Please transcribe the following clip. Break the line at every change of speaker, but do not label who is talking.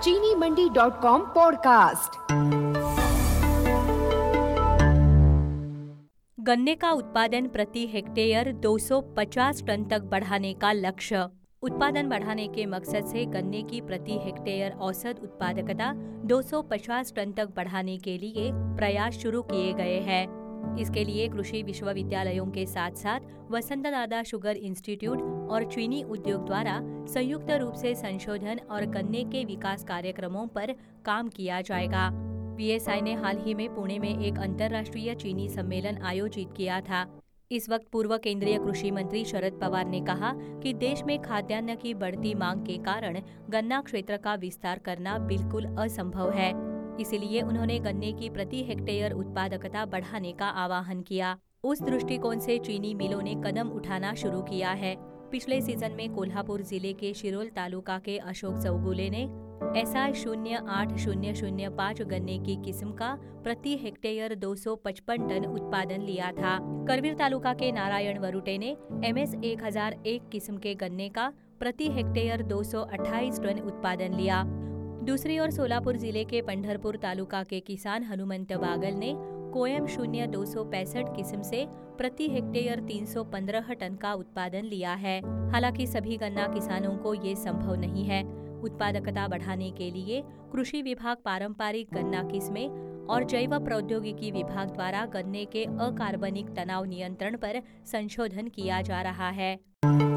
चीनीमंडी.com podcast.
गन्ने का उत्पादन प्रति हेक्टेयर 250 टन तक बढ़ाने का लक्ष्य। उत्पादन बढ़ाने के मकसद से गन्ने की प्रति हेक्टेयर औसत उत्पादकता 250 टन तक बढ़ाने के लिए प्रयास शुरू किए गए हैं। इसके लिए कृषि विश्वविद्यालयों के साथ साथ वसंतदादा शुगर इंस्टीट्यूट और चीनी उद्योग द्वारा संयुक्त रूप से संशोधन और गन्ने के विकास कार्यक्रमों पर काम किया जाएगा। वीएसआई ने हाल ही में पुणे में एक अंतर्राष्ट्रीय चीनी सम्मेलन आयोजित किया था। इस वक्त पूर्व केंद्रीय कृषि मंत्री शरद पवार ने कहा कि देश में खाद्यान्न की बढ़ती मांग के कारण गन्ना क्षेत्र का विस्तार करना बिल्कुल असंभव है। इसीलिए उन्होंने गन्ने की प्रति हेक्टेयर उत्पादकता बढ़ाने का आह्वान किया। उस दृष्टिकोण से चीनी मिलों ने कदम उठाना शुरू किया है। पिछले सीजन में कोल्हापुर जिले के शिरोल तालुका के अशोक चौगुले ने SI 08005 गन्ने की किस्म का प्रति हेक्टेयर 255 टन उत्पादन लिया था। करवीर तालुका के नारायण वरुटे ने MS 1001 किस्म के गन्ने का प्रति हेक्टेयर 228 टन उत्पादन लिया। दूसरी ओर सोलापुर जिले के पंढरपुर तालुका के किसान हनुमंत बागल ने कोयम 0265 किस्म से प्रति हेक्टेयर 315 टन का उत्पादन लिया है। हालांकि सभी गन्ना किसानों को ये संभव नहीं है। उत्पादकता बढ़ाने के लिए कृषि विभाग पारंपरिक गन्ना किस्में और जैव प्रौद्योगिकी विभाग द्वारा गन्ने के अकार्बनिक तनाव नियंत्रण पर संशोधन किया जा रहा है।